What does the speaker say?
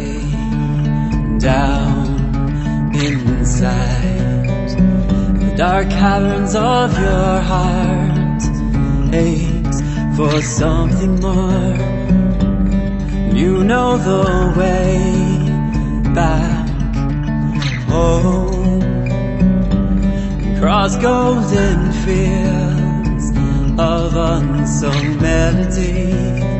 down inside the dark caverns of your heart aches for something more. You know the way back home, across golden fields of unsung melody.